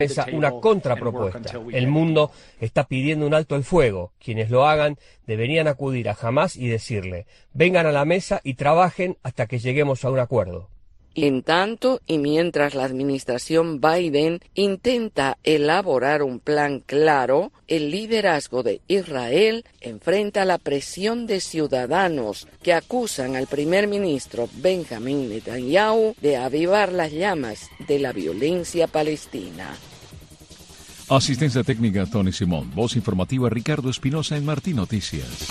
mesa una contrapropuesta. El mundo está pidiendo un alto el fuego. Quienes lo hagan deberían acudir a Hamás y decirle, vengan a la mesa y trabajen hasta que lleguemos a un acuerdo. En tanto, y mientras la administración Biden intenta elaborar un plan claro, el liderazgo de Israel enfrenta la presión de ciudadanos que acusan al primer ministro Benjamin Netanyahu de avivar las llamas de la violencia palestina. Asistencia técnica Tony Simón. Voz informativa Ricardo Espinosa en Martí Noticias.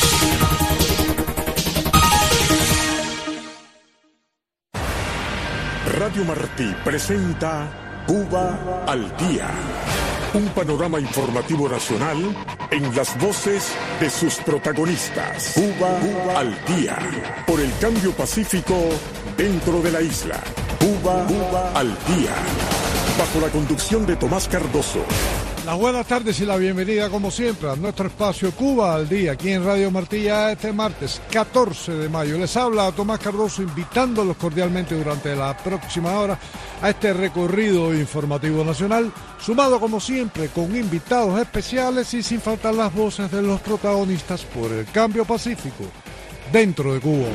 Radio Martí presenta Cuba al Día. Un panorama informativo nacional en las voces de sus protagonistas. Cuba al Día. Por el cambio pacífico dentro de la isla. Cuba al Día. Bajo la conducción de Tomás Cardoso. Las buenas tardes y la bienvenida, como siempre, a nuestro espacio Cuba al Día, aquí en Radio Martí, este martes 14 de mayo. Les habla Tomás Cardoso, invitándolos cordialmente durante la próxima hora a este recorrido informativo nacional, sumado como siempre con invitados especiales y sin faltar las voces de los protagonistas por el cambio pacífico dentro de Cuba.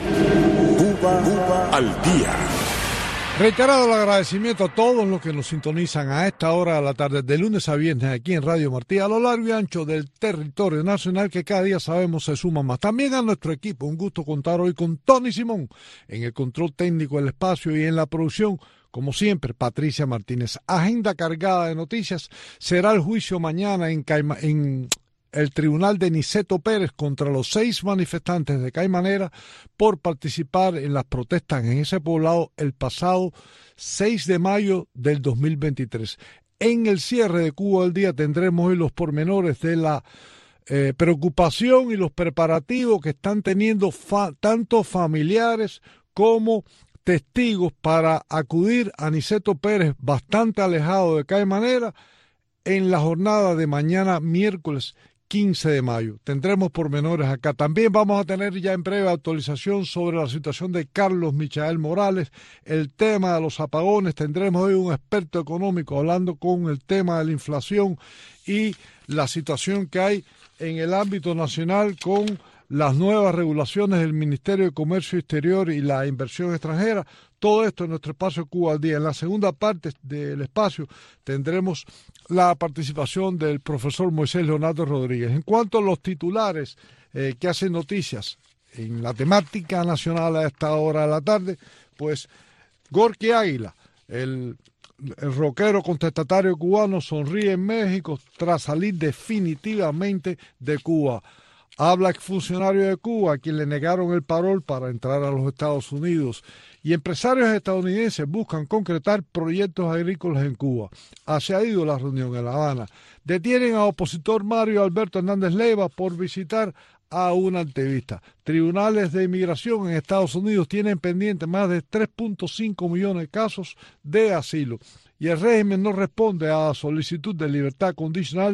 Cuba al Día. Reiterado el agradecimiento a todos los que nos sintonizan a esta hora de la tarde, de lunes a viernes, aquí en Radio Martí, a lo largo y ancho del territorio nacional, que cada día sabemos se suma más. También a nuestro equipo, un gusto contar hoy con Tony Simón en el control técnico del espacio y en la producción, como siempre, Patricia Martínez. Agenda cargada de noticias. Será el juicio mañana en el tribunal de Niceto Pérez contra los 6 manifestantes de Caimanera por participar en las protestas en ese poblado el pasado 6 de mayo del 2023. En el cierre de Cuba al Día tendremos hoy los pormenores de la preocupación y los preparativos que están teniendo tanto familiares como testigos para acudir a Niceto Pérez, bastante alejado de Caimanera, en la jornada de mañana miércoles 15 de mayo. Tendremos pormenores acá. También vamos a tener ya en breve actualización sobre la situación de Carlos Michael Morales, el tema de los apagones. Tendremos hoy un experto económico hablando con el tema de la inflación y la situación que hay en el ámbito nacional con las nuevas regulaciones del Ministerio de Comercio Exterior y la inversión extranjera. Todo esto en nuestro espacio Cuba al Día. En la segunda parte del espacio tendremos la participación del profesor Moisés Leonardo Rodríguez. En cuanto a los titulares que hacen noticias en la temática nacional a esta hora de la tarde, pues Gorky Águila, el rockero contestatario cubano, sonríe en México tras salir definitivamente de Cuba. Habla exfuncionario de Cuba, a quien le negaron el parol para entrar a los Estados Unidos. Y empresarios estadounidenses buscan concretar proyectos agrícolas en Cuba. Se ha ido la reunión en La Habana. Detienen a opositor Mario Alberto Hernández Leiva por visitar a una activista. Tribunales de inmigración en Estados Unidos tienen pendientes más de 3.5 millones de casos de asilo. Y el régimen no responde a la solicitud de libertad condicional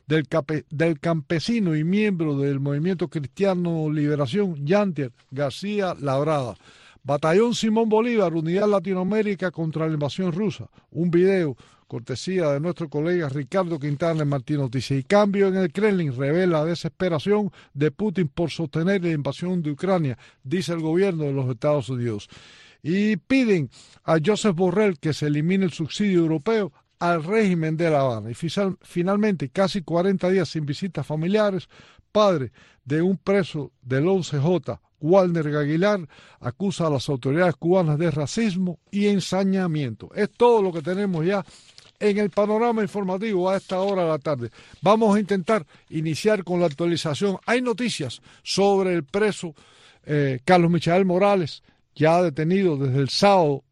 del campesino y miembro del Movimiento Cristiano Liberación, Yantier García Labrada. Batallón Simón Bolívar, Unidad Latinoamérica contra la invasión rusa. Un video cortesía de nuestro colega Ricardo Quintana en Martí Noticias. Y cambio en el Kremlin revela la desesperación de Putin por sostener la invasión de Ucrania, dice el gobierno de los Estados Unidos. Y piden a Josep Borrell que se elimine el subsidio europeo al régimen de La Habana. Y finalmente, casi 40 días sin visitas familiares, padre de un preso del 11J, Walner Aguilar, acusa a las autoridades cubanas de racismo y ensañamiento. Es todo lo que tenemos ya en el panorama informativo a esta hora de la tarde. Vamos a intentar iniciar con la actualización. Hay noticias sobre el preso Carlos Michael Morales, ya detenido desde el sábado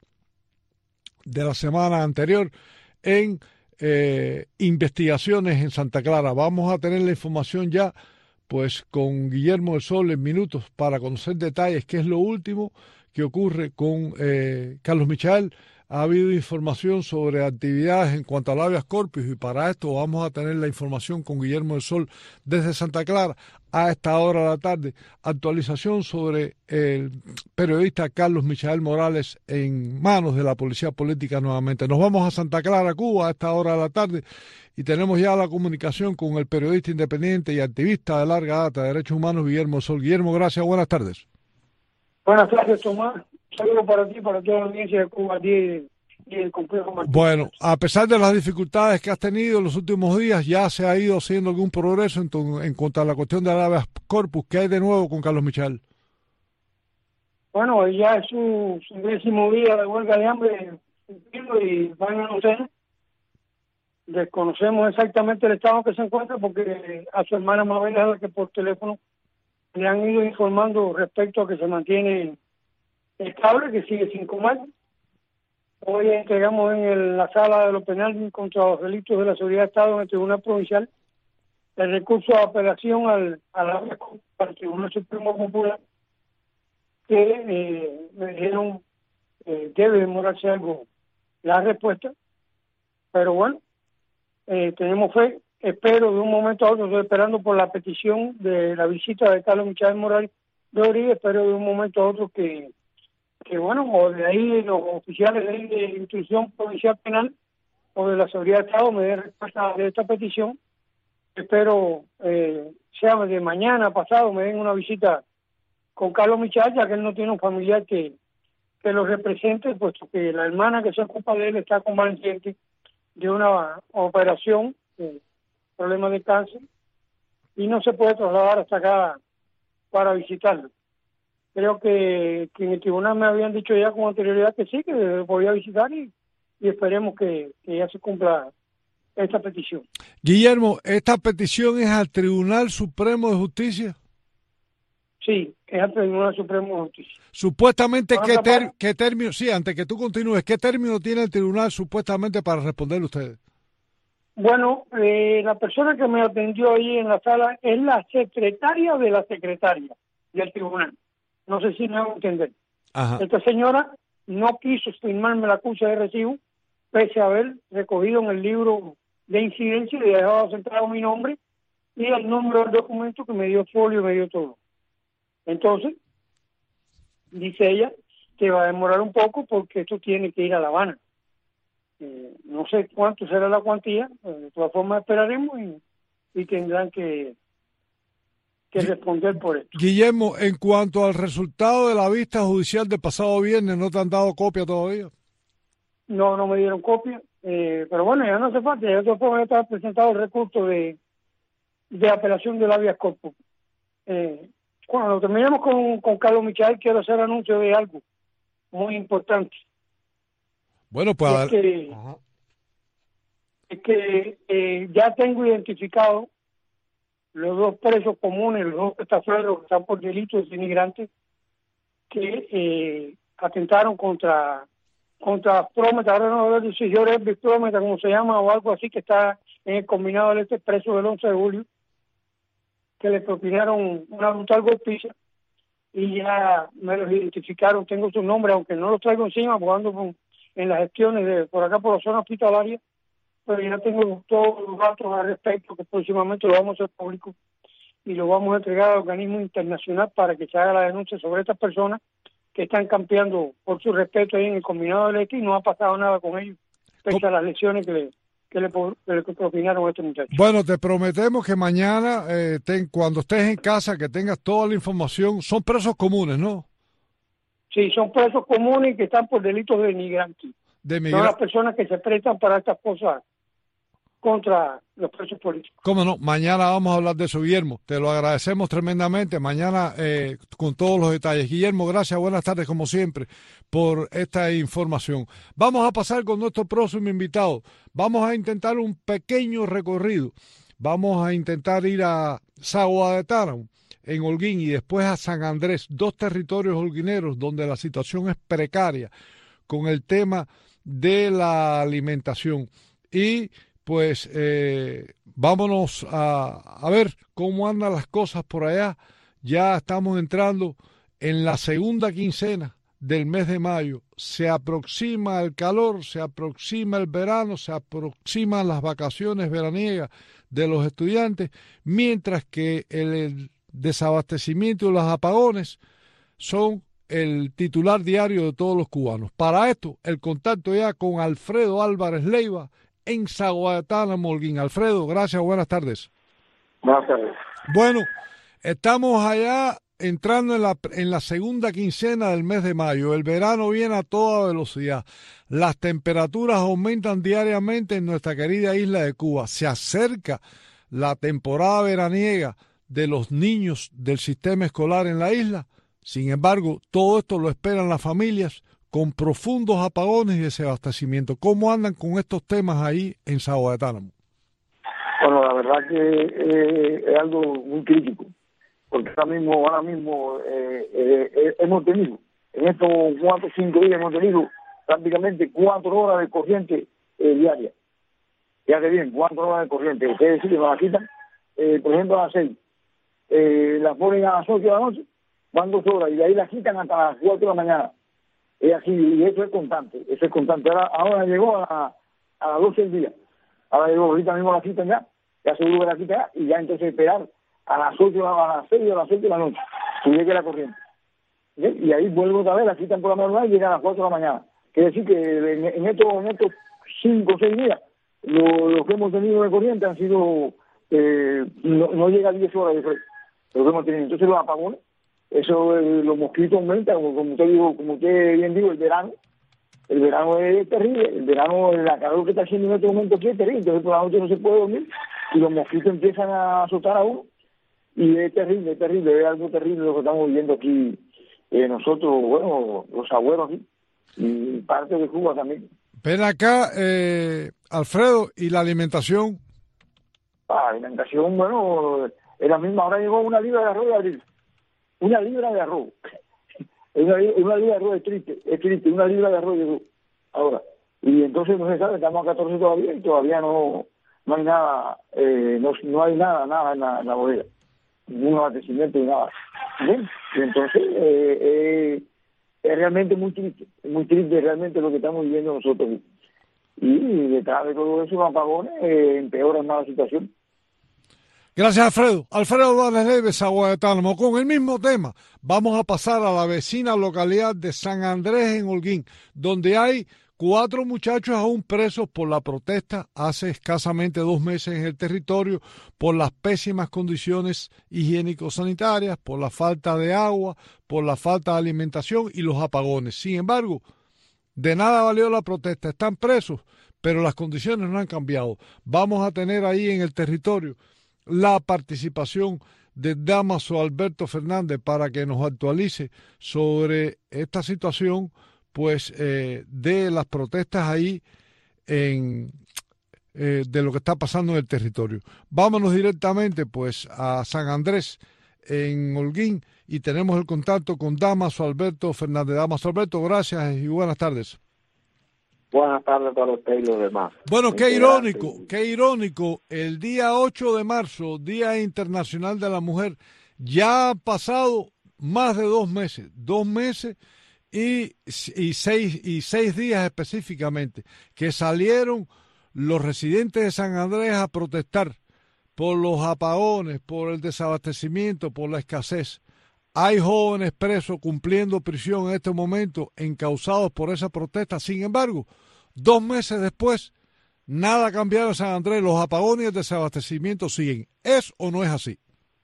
de la semana anterior en investigaciones en Santa Clara. Vamos a tener la información ya pues con Guillermo del Sol en minutos para conocer detalles, qué es lo último que ocurre con Carlos Michael. ha habido información sobre actividades en cuanto al habeas corpus, y para esto vamos a tener la información con Guillermo del Sol desde Santa Clara a esta hora de la tarde. Actualización sobre el periodista Carlos Michael Morales en manos de la policía política nuevamente. Nos vamos a Santa Clara, Cuba, a esta hora de la tarde, y tenemos ya la comunicación con el periodista independiente y activista de larga data de derechos humanos, Guillermo del Sol. Guillermo, gracias, buenas tardes. Buenas tardes, Tomás. Saludos para ti, para toda la audiencia de Cuba y el complejo Martín. Bueno, a pesar de las dificultades que has tenido en los últimos días, ya se ha ido haciendo algún progreso en cuanto a la cuestión de la habeas corpus. ¿Qué hay de nuevo con Carlos Michael? Bueno, ya es su 10º día de huelga de hambre y van a anunciar. Desconocemos exactamente el estado que se encuentra porque a su hermana Mabel es la que por teléfono le han ido informando respecto a que se mantiene estable, que sigue sin comer. Hoy entregamos en la sala de lo penal contra los delitos de la seguridad de Estado en el Tribunal Provincial el recurso de apelación al Tribunal Supremo Popular, que me dijeron debe demorarse algo la respuesta, pero bueno, tenemos fe. Espero de un momento a otro, estoy esperando por la petición de la visita de Carlos Michael Morales de Ori, espero de un momento a otro que bueno, o de ahí los oficiales de instrucción provincial penal o de la seguridad de Estado me den respuesta de esta petición. Espero sea de mañana pasado me den una visita con Carlos Michael, ya que él no tiene un familiar que lo represente, puesto que la hermana que se ocupa de él está convaleciente de una operación, problemas de cáncer, y no se puede trasladar hasta acá para visitarlo. Creo que en el tribunal me habían dicho ya con anterioridad que sí, que podía visitar y esperemos que ya se cumpla esta petición. Guillermo, ¿esta petición es al Tribunal Supremo de Justicia? Sí, es al Tribunal Supremo de Justicia. Supuestamente, ¿qué término? Sí, antes que tú continúes, ¿qué término tiene el tribunal supuestamente para responderle a ustedes? Bueno, la persona que me atendió ahí en la sala es la secretaria de la secretaria del tribunal. No sé si me hago entender. Ajá. Esta señora no quiso firmarme la acusa de recibo, pese a haber recogido en el libro de incidencia y dejado centrado mi nombre y el nombre del documento que me dio folio y me dio todo. Entonces, dice ella que va a demorar un poco porque esto tiene que ir a La Habana. No sé cuánto será la cuantía, de todas formas esperaremos y tendrán que responder por esto. Guillermo, en cuanto al resultado de la vista judicial del pasado viernes, ¿no te han dado copia todavía? No me dieron copia, pero bueno, ya no hace falta, ya de todas formas está presentado el recurso de apelación del habeas corpus. Cuando terminemos con Carlos Michael, quiero hacer anuncio de algo muy importante. Bueno, pues es que ya tengo identificado los dos presos comunes, los dos estaferos que están por delitos de inmigrantes que atentaron contra Prometa, ahora no sé si yo Elvis Prometa, como se llama, o algo así, que está en el combinado del este preso del 11 de julio, que le propinaron una brutal golpiza, y ya me los identificaron, tengo su nombre, aunque no los traigo encima, porque ando en las gestiones por acá por la zona hospitalaria, pero ya tengo todos los datos al respecto, que próximamente lo vamos a hacer público y lo vamos a entregar al organismo internacional para que se haga la denuncia sobre estas personas que están campeando por su respeto ahí en el combinado del este y no ha pasado nada con ellos, pese a las lesiones que le propinaron a este muchacho. Bueno, te prometemos que mañana, cuando estés en casa, que tengas toda la información. Son presos comunes, ¿no? Sí, son presos comunes que están por delitos de inmigrantes. Son las personas que se prestan para estas cosas contra los presos políticos. Cómo no, mañana vamos a hablar de eso, Guillermo. Te lo agradecemos tremendamente. Mañana con todos los detalles. Guillermo, gracias, buenas tardes como siempre por esta información. Vamos a pasar con nuestro próximo invitado. Vamos a intentar un pequeño recorrido. Vamos a intentar ir a Sagua de Táramo, en Holguín, y después a San Andrés, dos territorios holguineros donde la situación es precaria con el tema de la alimentación. Y pues vámonos a ver cómo andan las cosas por allá. Ya estamos entrando en la segunda quincena del mes de mayo, se aproxima el calor, se aproxima el verano, se aproximan las vacaciones veraniegas de los estudiantes, mientras que el desabastecimiento y los apagones son el titular diario de todos los cubanos. Para esto, el contacto ya con Alfredo Álvarez Leiva en Zaguatana, Holguín. Alfredo, gracias, buenas tardes. Buenas tardes. Bueno, estamos allá entrando en la segunda quincena del mes de mayo. El verano viene a toda velocidad. Las temperaturas aumentan diariamente en nuestra querida isla de Cuba. Se acerca la temporada veraniega de los niños del sistema escolar en la isla. Sin embargo, todo esto lo esperan las familias con profundos apagones y desabastecimiento. ¿Cómo andan con estos temas ahí en Zaguatana? Bueno, la verdad que es algo muy crítico, porque ahora mismo hemos tenido, en estos 4 o 5 días hemos tenido prácticamente 4 horas de corriente diaria. Ya que bien, 4 horas de corriente. Ustedes decir que nos la quitan, por ejemplo, a las 6. Las ponen a las 8 de la noche, van 2 horas, y de ahí las quitan hasta las 4 de la mañana. Es así, y eso es constante, Ahora llegó a las 12 del día. Ahora llegó, ahorita mismo la quitan ya seguro que la quitan ya, y ya entonces esperar a las 8, a las 6 o a las 7 de la noche, que llegue la corriente. ¿Sí? Y ahí vuelvo otra vez, la quitan por la madrugada y llegan a las 4 de la mañana. Quiere decir que en estos 5 o 6 días, lo que hemos tenido de corriente han sido, no llega a 10 horas de fresco, lo que hemos tenido. Entonces los apagones, eso, los mosquitos aumentan, como usted bien dijo, el verano es terrible, la calor que está haciendo en este momento aquí es terrible, entonces por la noche no se puede dormir y los mosquitos empiezan a azotar a uno y es terrible, es algo terrible lo que estamos viviendo aquí nosotros, bueno, los abuelos aquí y parte de Cuba también. Ven acá, Alfredo, ¿y la alimentación? La alimentación, bueno, es la misma. Ahora llegó 1 libra de arroz de abril. 1 libra de arroz. Una libra de arroz es triste. 1 libra de arroz llegó ahora. Y entonces no se sabe, estamos a 14 todavía y todavía no hay nada, no hay nada en la bodega. Ningún abastecimiento y nada. ¿Bien? Y entonces es realmente muy triste realmente lo que estamos viviendo nosotros. Y detrás de todo eso, los apagones empeoran más la situación. Gracias, Alfredo. Alfredo Álvarez Leiva, Zaguatana. Con el mismo tema, vamos a pasar a la vecina localidad de San Andrés en Holguín, donde hay 4 muchachos aún presos por la protesta hace escasamente 2 meses en el territorio por las pésimas condiciones higiénico-sanitarias, por la falta de agua, por la falta de alimentación y los apagones. Sin embargo, de nada valió la protesta. Están presos, pero las condiciones no han cambiado. Vamos a tener ahí en el territorio la participación de Dámaso Alberto Fernández para que nos actualice sobre esta situación pues de las protestas ahí de lo que está pasando en el territorio. Vámonos directamente pues a San Andrés en Holguín y tenemos el contacto con Dámaso Alberto Fernández. Dámaso Alberto, gracias y buenas tardes. Buenas tardes para usted y los demás. Bueno, qué irónico, el día 8 de marzo, Día Internacional de la Mujer, ya ha pasado más de 2 meses y 6 días específicamente, que salieron los residentes de San Andrés a protestar por los apagones, por el desabastecimiento, por la escasez. Hay jóvenes presos cumpliendo prisión en este momento, encausados por esa protesta. Sin embargo, 2 meses después, nada ha cambiado en San Andrés. Los apagones y el desabastecimiento siguen. ¿Es o no es así?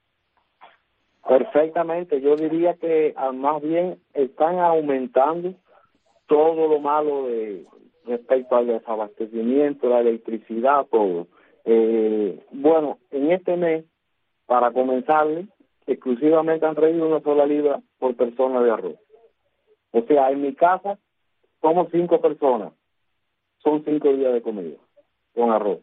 Perfectamente. Yo diría que más bien están aumentando todo lo malo respecto al desabastecimiento, la electricidad, todo. Bueno, en este mes, para comenzarle, exclusivamente han traído 1 sola libra por persona de arroz. O sea, en mi casa somos 5 personas. Son 5 días de comida con arroz.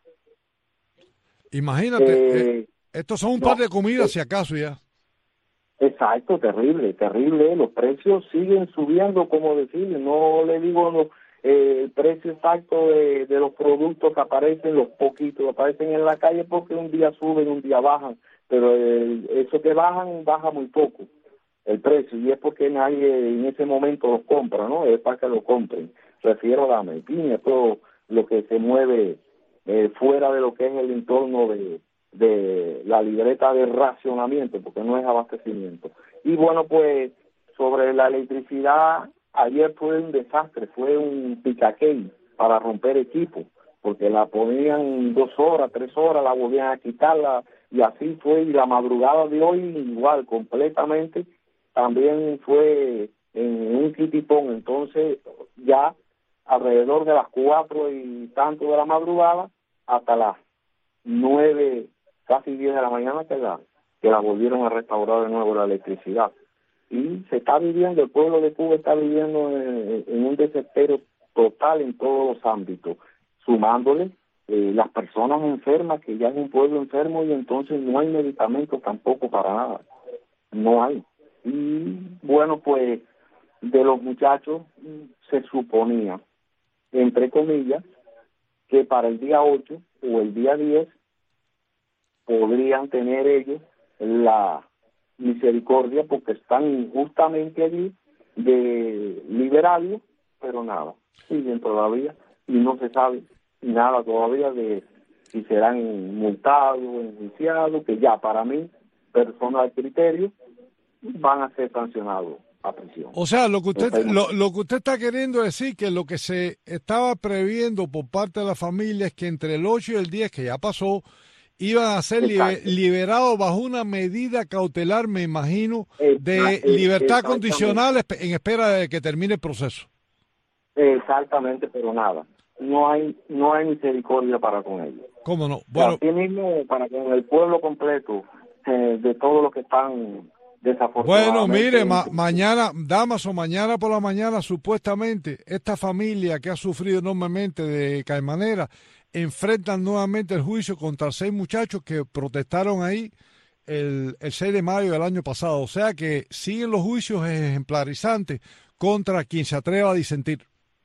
Imagínate, estos son un par de comidas si acaso ya. Exacto, terrible. Los precios siguen subiendo, como decirle. No le digo el precio exacto de los productos que aparecen, los poquitos que aparecen en la calle, porque un día suben, un día bajan. Pero eso que baja muy poco. el precio, y es porque nadie en ese momento los compra, ¿no? Es para que lo compren. Refiero a la medicina, todo lo que se mueve fuera de lo que es el entorno de la libreta de racionamiento, porque no es abastecimiento. Y bueno, pues sobre la electricidad, ayer fue un desastre, fue un picaquey para romper equipo, porque la ponían 2 horas, 3 horas, la volvían a quitarla, y así fue. Y la madrugada de hoy igual, completamente, también fue en un quitipón. Entonces ya alrededor de las 4 y tanto de la madrugada hasta las 9, casi 10 de la mañana que la volvieron a restaurar de nuevo la electricidad. Y se está viviendo, el pueblo de Cuba está viviendo en un desespero total en todos los ámbitos, sumándole las personas enfermas, que ya es un pueblo enfermo, y entonces no hay medicamentos tampoco para nada, no hay. Y bueno, pues de los muchachos se suponía, entre comillas, que para el día 8 o el día 10 podrían tener ellos la misericordia, porque están injustamente allí, de liberarlos, pero nada, siguen todavía y no se sabe nada todavía de si serán multados o enjuiciados, que ya para mí, personas de criterio, van a ser sancionados a prisión. O sea, lo que usted está queriendo decir, que lo que se estaba previendo por parte de la familia es que entre el 8 y el 10, que ya pasó, iban a ser liberados bajo una medida cautelar, me imagino, de libertad condicional en espera de que termine el proceso. Exactamente, pero nada, no hay misericordia para con ellos. ¿Cómo no? Bueno, así mismo para con el pueblo completo, de todos los que están desafortunadamente. Bueno, mire, mañana, Damaso, mañana por la mañana, supuestamente, esta familia que ha sufrido enormemente de Caimanera enfrentan nuevamente el juicio contra 6 muchachos que protestaron ahí el 6 de mayo del año pasado. O sea que siguen los juicios ejemplarizantes contra quien se atreva a disentir.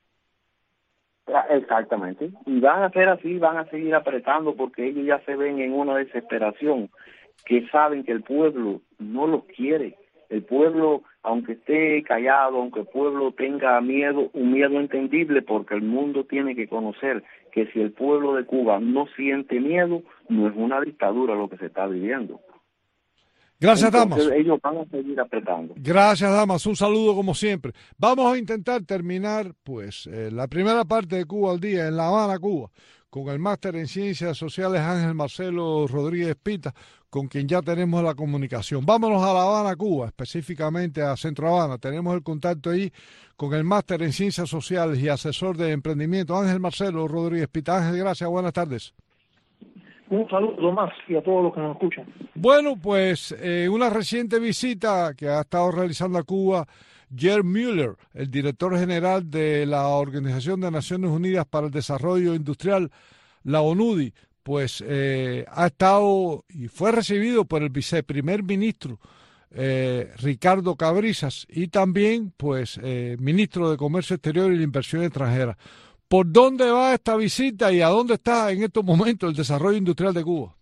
Exactamente. Y van a ser así, van a seguir apretando, porque ellos ya se ven en una desesperación, que saben que el pueblo no los quiere. El pueblo, aunque esté callado, aunque el pueblo tenga miedo, un miedo entendible, porque el mundo tiene que conocer que si el pueblo de Cuba no siente miedo, no es una dictadura lo que se está viviendo. Gracias, Entonces, Damas. ellos van a seguir apretando. Gracias, Damas. Un saludo como siempre. Vamos a intentar terminar pues la primera parte de Cuba al Día en La Habana, Cuba, con el máster en Ciencias Sociales Ángel Marcelo Rodríguez Pita, con quien ya tenemos la comunicación. Vámonos a La Habana, Cuba, específicamente a Centro Habana. Tenemos el contacto ahí con el máster en Ciencias Sociales y asesor de emprendimiento Ángel Marcelo Rodríguez Pita. Ángel, gracias, buenas tardes. Un saludo más y a todos los que nos escuchan. Bueno, pues una reciente visita que ha estado realizando a Cuba Gerd Müller, el director general de la Organización de Naciones Unidas para el Desarrollo Industrial, la ONUDI, pues ha estado y fue recibido por el viceprimer ministro Ricardo Cabrizas y también pues ministro de Comercio Exterior y la Inversión Extranjera. ¿Por dónde va esta visita y a dónde está en estos momentos el desarrollo industrial de Cuba?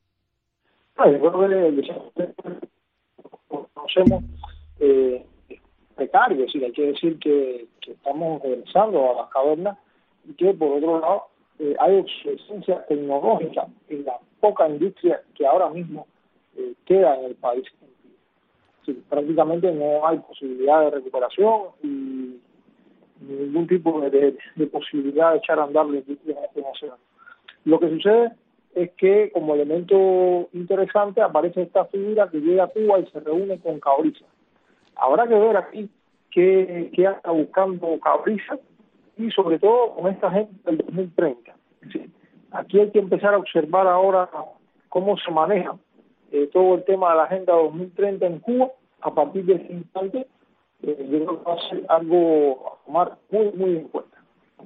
Yo creo que conocemos precario, es decir, hay que decir que estamos regresando a las cavernas y que por otro lado hay obsolescencia tecnológica en la poca industria que ahora mismo queda en el país. Es decir, prácticamente no hay posibilidad de recuperación y ningún tipo de posibilidad de echar a andar la industria nacional. Lo que sucede es que como elemento interesante aparece esta figura que llega a Cuba y se reúne con Cabrizas. Habrá que ver aquí qué está buscando Cabrizas y sobre todo con esta gente del 2030. Es decir, aquí hay que empezar a observar ahora cómo se maneja todo el tema de la Agenda 2030 en Cuba a partir de ese instante. Yo creo que va a ser algo a tomar muy, muy en cuenta.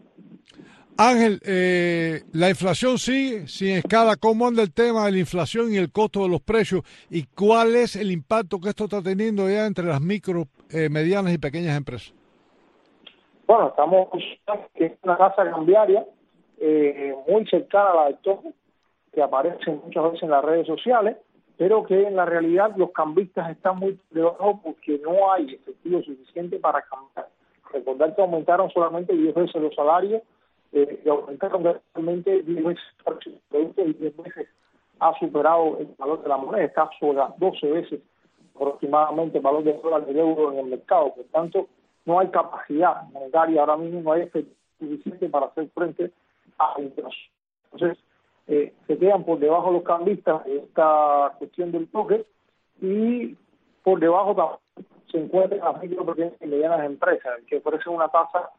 Ángel, la inflación sigue sin escala. ¿Cómo anda el tema de la inflación y el costo de los precios? ¿Y cuál es el impacto que esto está teniendo ya entre las micro, medianas y pequeñas empresas? Bueno, estamos que es una tasa cambiaria muy cercana a la del toque, que aparece muchas veces en las redes sociales, pero que en la realidad los cambistas están muy por debajo porque no hay efectivo suficiente para cambiar. Recordar que aumentaron solamente 10 veces los salarios, y aumentaron realmente 10 veces el producto y 10 veces ha superado el valor de la moneda, está sobre las 12 veces aproximadamente el valor del dólar y del euro en el mercado. Por tanto, no hay capacidad monetaria ahora mismo, no hay efectivo suficiente para hacer frente a la inflación. Entonces, se quedan por debajo los cambistas de esta cuestión del toque, y por debajo también se encuentran las micro, pequeñas y medianas empresas, que ofrecen una tasa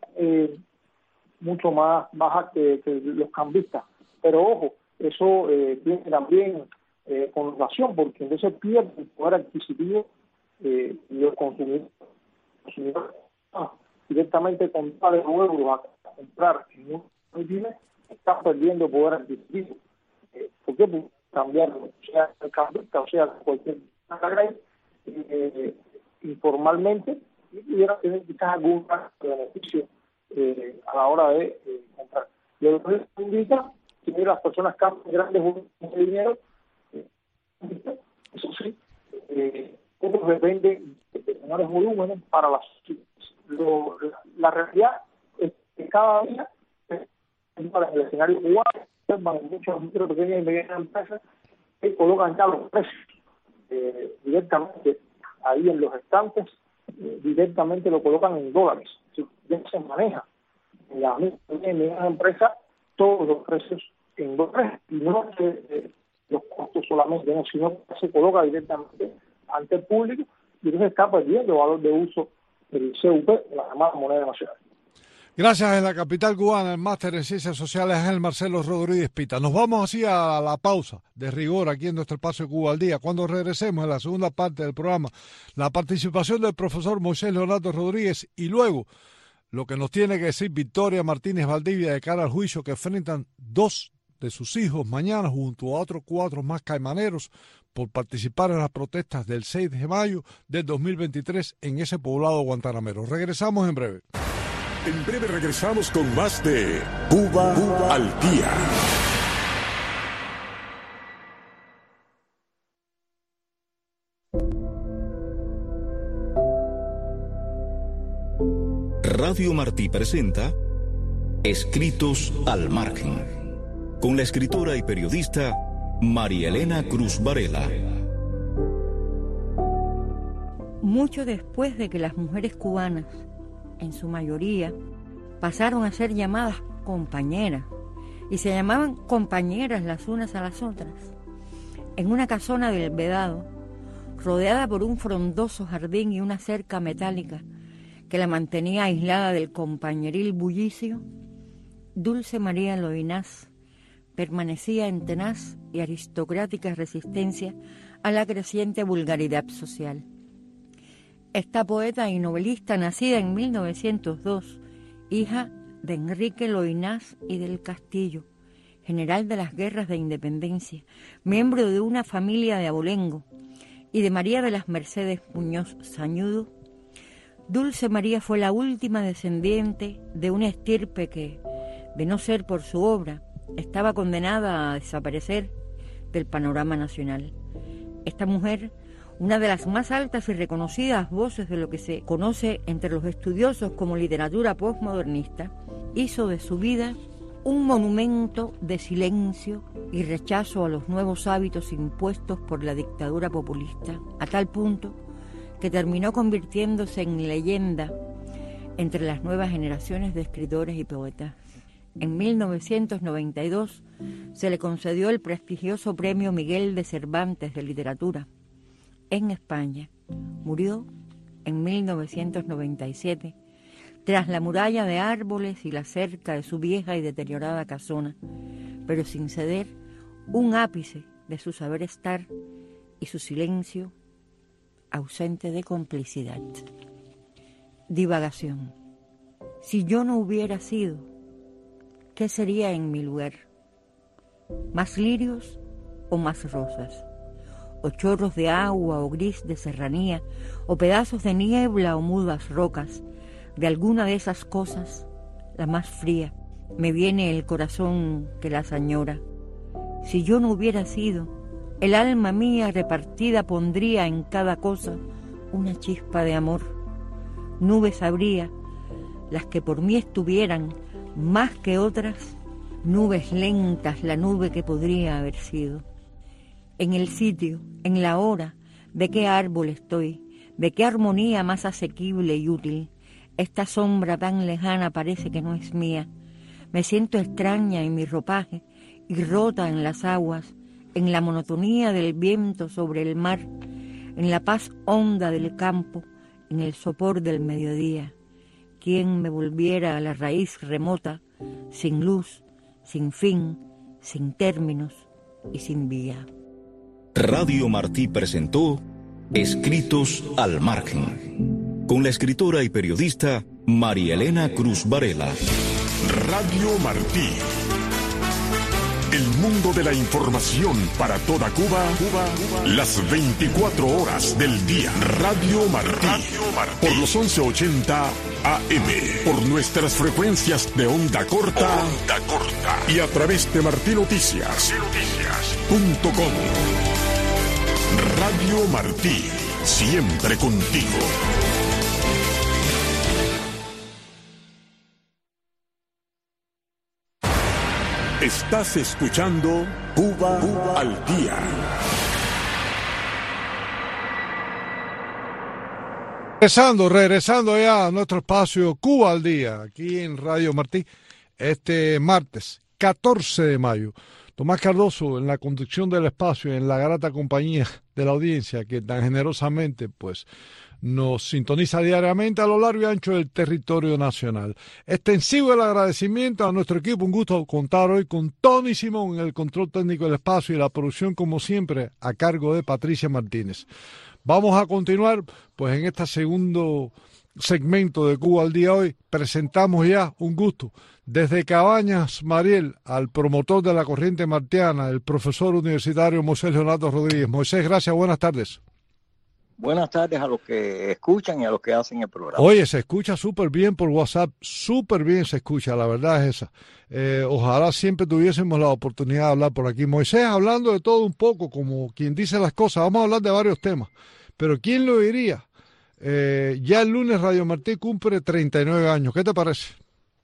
mucho más baja que los cambistas. Pero ojo, eso tiene también connotación, porque entonces pierde el poder adquisitivo y los consumidores directamente con tales euros a comprar en un país, están perdiendo poder adquisitivo. ¿Por qué? Pues cambiarlo, sea el cambista, o sea cualquier informalmente, y pudiera tener quizás algún beneficio a la hora de comprar. Y eso indica que las personas cambian grandes volúmenes de dinero, eso sí, otros dependen de menores volúmenes para la realidad es que cada día en el escenario cubano, muchas micro, pequeñas y medianas empresas que colocan ya los precios directamente ahí en los estantes, directamente lo colocan en dólares. Ya se maneja en las medianas empresas todos los precios en dólares, y no los costos solamente, no, sino que se coloca directamente ante el público, y entonces está perdiendo valor de uso del CUP, la llamada moneda nacional. Gracias. En la capital cubana, el máster en Ciencias Sociales es el Marcelo Rodríguez Pita. Nos vamos así a la pausa de rigor aquí en nuestro espacio Cuba al Día. Cuando regresemos en la segunda parte del programa, la participación del profesor Moisés Leonardo Rodríguez, y luego lo que nos tiene que decir Victoria Martínez Valdivia de cara al juicio que enfrentan 2 de sus hijos mañana junto a otros 4 más caimaneros por participar en las protestas del 6 de mayo del 2023 en ese poblado guantanamero. Regresamos en breve. En breve regresamos con más de Cuba al Día. Radio Martí presenta Escritos al Margen, con la escritora y periodista María Elena Cruz Varela. Mucho después de que las mujeres cubanas, en su mayoría, pasaron a ser llamadas compañeras, y se llamaban compañeras las unas a las otras, en una casona del Vedado, rodeada por un frondoso jardín y una cerca metálica que la mantenía aislada del compañeril bullicio, Dulce María Loinás permanecía en tenaz y aristocrática resistencia a la creciente vulgaridad social. Esta poeta y novelista, nacida en 1902, hija de Enrique Loinás y del Castillo, general de las guerras de independencia, miembro de una familia de abolengo, y de María de las Mercedes Muñoz Sañudo, Dulce María fue la última descendiente de una estirpe que, de no ser por su obra, estaba condenada a desaparecer del panorama nacional. Esta mujer, una de las más altas y reconocidas voces de lo que se conoce entre los estudiosos como literatura postmodernista, hizo de su vida un monumento de silencio y rechazo a los nuevos hábitos impuestos por la dictadura populista, a tal punto que terminó convirtiéndose en leyenda entre las nuevas generaciones de escritores y poetas. En 1992 se le concedió el prestigioso Premio Miguel de Cervantes de Literatura. En España murió en 1997 tras la muralla de árboles y la cerca de su vieja y deteriorada casona, pero sin ceder un ápice de su saber estar y su silencio ausente de complicidad. Divagación. Si yo no hubiera sido, ¿qué sería en mi lugar? ¿Más lirios o más rosas? ¿O chorros de agua o gris de serranía? ¿O pedazos de niebla o mudas rocas? De alguna de esas cosas, la más fría, me viene el corazón que las añora. Si yo no hubiera sido, el alma mía repartida pondría en cada cosa una chispa de amor. Nubes habría, las que por mí estuvieran, más que otras, nubes lentas, la nube que podría haber sido. En el sitio, en la hora, de qué árbol estoy, de qué armonía más asequible y útil. Esta sombra tan lejana parece que no es mía. Me siento extraña en mi ropaje y rota en las aguas, en la monotonía del viento sobre el mar, en la paz honda del campo, en el sopor del mediodía. ¿Quién me volviera a la raíz remota, sin luz, sin fin, sin términos y sin vía? Radio Martí presentó Escritos al Margen, con la escritora y periodista María Elena Cruz Varela. Radio Martí. El mundo de la información para toda Cuba, las 24 horas del día. Radio Martí. Por los 1180 AM. Por nuestras frecuencias de onda corta. Y a través de martinoticias.com. Radio Martí. Siempre contigo. Estás escuchando Cuba al Día. Regresando ya a nuestro espacio Cuba al Día, aquí en Radio Martí, este martes 14 de mayo. Tomás Cardoso en la conducción del espacio, en la grata compañía de la audiencia que tan generosamente pues nos sintoniza diariamente a lo largo y ancho del territorio nacional. Extensivo el agradecimiento a nuestro equipo, un gusto contar hoy con Tony Simón en el control técnico del espacio y la producción como siempre a cargo de Patricia Martínez. Vamos a continuar pues en este segundo segmento de Cuba al Día. Hoy presentamos ya un gusto desde Cabañas Mariel al promotor de la corriente martiana, el profesor universitario Moisés Leonardo Rodríguez. Moisés, gracias, buenas tardes. Buenas tardes a los que escuchan y a los que hacen el programa. Oye, se escucha súper bien por WhatsApp, súper bien se escucha, la verdad es esa. Ojalá siempre tuviésemos la oportunidad de hablar por aquí. Moisés, hablando de todo un poco, como quien dice las cosas, vamos a hablar de varios temas, pero ¿quién lo diría? Ya el lunes Radio Martí cumple 39 años, ¿qué te parece?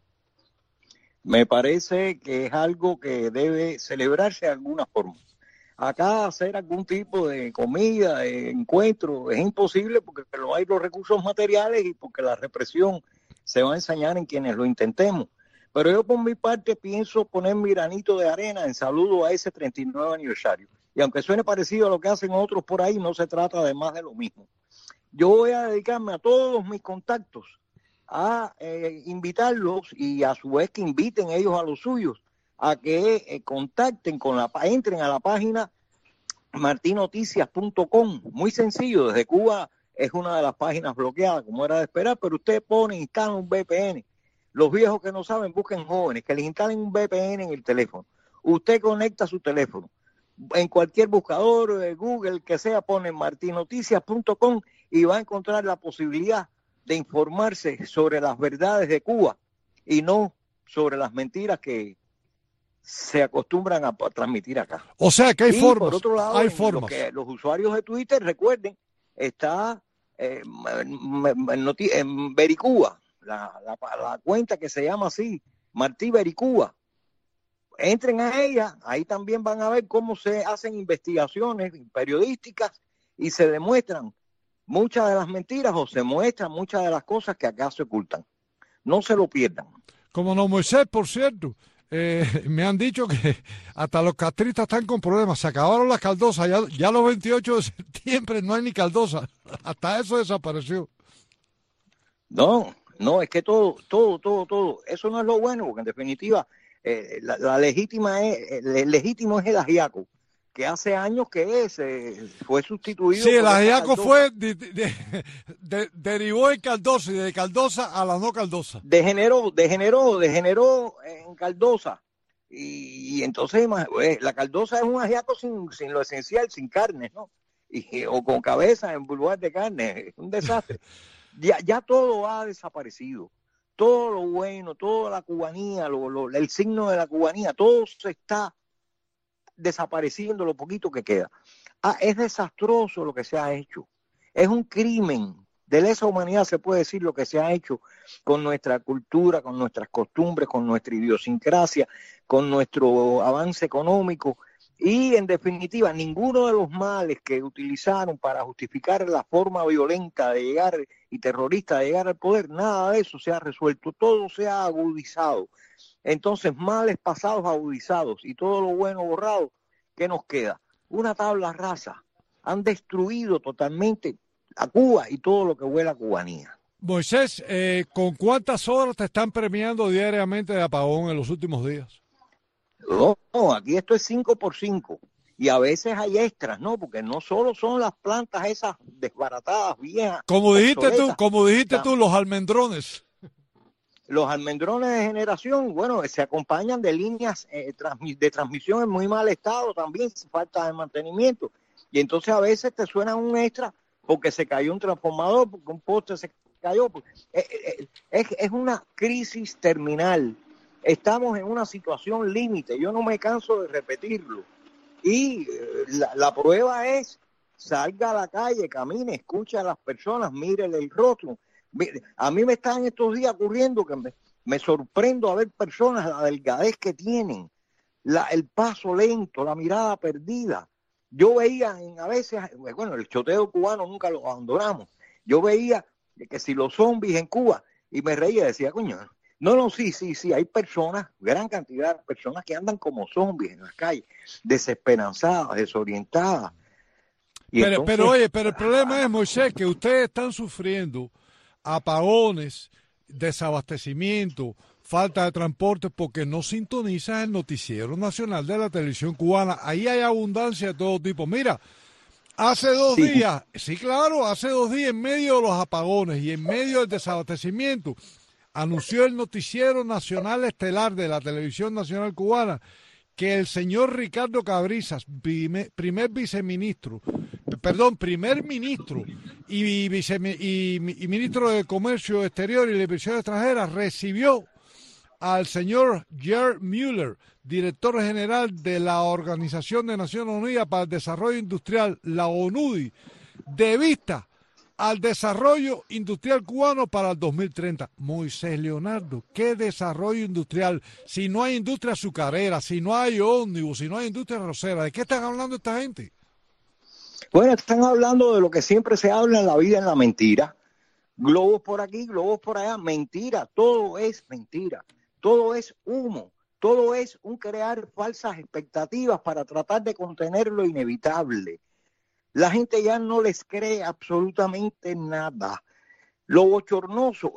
Me parece que es algo que debe celebrarse de alguna forma. Acá hacer algún tipo de comida, de encuentro, es imposible porque no hay los recursos materiales y porque la represión se va a ensañar en quienes lo intentemos. Pero yo por mi parte pienso poner mi granito de arena en saludo a ese 39 aniversario. Y aunque suene parecido a lo que hacen otros por ahí, no se trata de más de lo mismo. Yo voy a dedicarme a todos mis contactos a invitarlos y a su vez que inviten ellos a los suyos a que contacten entren a la página martinoticias.com. Muy sencillo, desde Cuba es una de las páginas bloqueadas, como era de esperar, pero usted instala un VPN. Los viejos que no saben, busquen jóvenes, que les instalen un VPN en el teléfono. Usted conecta su teléfono. En cualquier buscador, Google, que sea, pone martinoticias.com y va a encontrar la posibilidad de informarse sobre las verdades de Cuba y no sobre las mentiras que se acostumbran a transmitir acá. O sea que hay formas. Por otro lado, hay formas. Que los usuarios de Twitter, recuerden, está en Vericuba, la cuenta que se llama así, Martí Vericuba. Entren a ella, ahí también van a ver cómo se hacen investigaciones periodísticas y se demuestran muchas de las mentiras o se muestran muchas de las cosas que acá se ocultan. No se lo pierdan. Como no, Moisés, por cierto, me han dicho que hasta los castristas están con problemas. Se acabaron las caldosas, ya los 28 de septiembre no hay ni caldosa. Hasta eso desapareció. No, es que todo. Eso no es lo bueno, porque en definitiva la legítimo es el ajiaco, que hace años que fue sustituido. Sí, el ajiaco fue, derivó en caldosa y de caldosa a la no caldosa. Degeneró en caldosa. Y entonces la caldosa es un ajiaco sin lo esencial, sin carne, ¿no? O con cabeza en lugar de carne. Es un desastre. Ya todo ha desaparecido. Todo lo bueno, toda la cubanía, el signo de la cubanía, todo se está desapareciendo lo poquito que queda. Es desastroso lo que se ha hecho. Es un crimen. De lesa humanidad se puede decir lo que se ha hecho con nuestra cultura, con nuestras costumbres, con nuestra idiosincrasia, con nuestro avance económico y, en definitiva, ninguno de los males que utilizaron para justificar la forma violenta de llegar y terrorista de llegar al poder, nada de eso se ha resuelto, todo se ha agudizado. Entonces, males pasados agudizados y todo lo bueno borrado, ¿qué nos queda? Una tabla rasa. Han destruido totalmente a Cuba y todo lo que huele a cubanía. Moisés, ¿con cuántas horas te están premiando diariamente de apagón en los últimos días? No, aquí esto es 5 por 5 y a veces hay extras, ¿no? Porque no solo son las plantas esas desbaratadas, viejas. Como dijiste tú, los almendrones. Los almendrones de generación, bueno, se acompañan de líneas de transmisión en muy mal estado, también falta de mantenimiento. Y entonces a veces te suena un extra porque se cayó un transformador, porque un poste se cayó. Es una crisis terminal. Estamos en una situación límite. Yo no me canso de repetirlo. Y la prueba es, salga a la calle, camine, escuche a las personas, mírele el rostro. A mí me están estos días ocurriendo que me sorprendo a ver personas, la delgadez que tienen, el paso lento, la mirada perdida. Yo veía a veces, bueno, el choteo cubano nunca lo abandonamos. Yo veía que si los zombies en Cuba, y me reía, decía, coño, no, sí, hay personas, gran cantidad de personas que andan como zombies en las calles, desesperanzadas, desorientadas. Pero el problema es, Moisés, que ustedes están sufriendo apagones, desabastecimiento, falta de transporte, porque no sintonizan el noticiero nacional de la televisión cubana. Ahí hay abundancia de todo tipo. Mira, hace 2 días, hace 2 días, en medio de los apagones y en medio del desabastecimiento, anunció el noticiero nacional estelar de la televisión nacional cubana que el señor Ricardo Cabrizas, primer ministro y ministro de Comercio Exterior y de Inversión Extranjera, recibió al señor Gerd Müller, director general de la Organización de Naciones Unidas para el Desarrollo Industrial, la ONUDI, de vista al desarrollo industrial cubano para el 2030. Moisés Leonardo, ¿qué desarrollo industrial? Si no hay industria azucarera, si no hay ómnibus, si no hay industria arrocera, ¿de qué están hablando esta gente? Bueno, están hablando de lo que siempre se habla en la vida, en la mentira. Globos por aquí, globos por allá, mentira, todo es mentira, todo es humo, todo es un crear falsas expectativas para tratar de contener lo inevitable. La gente ya no les cree absolutamente nada. Lo bochornoso,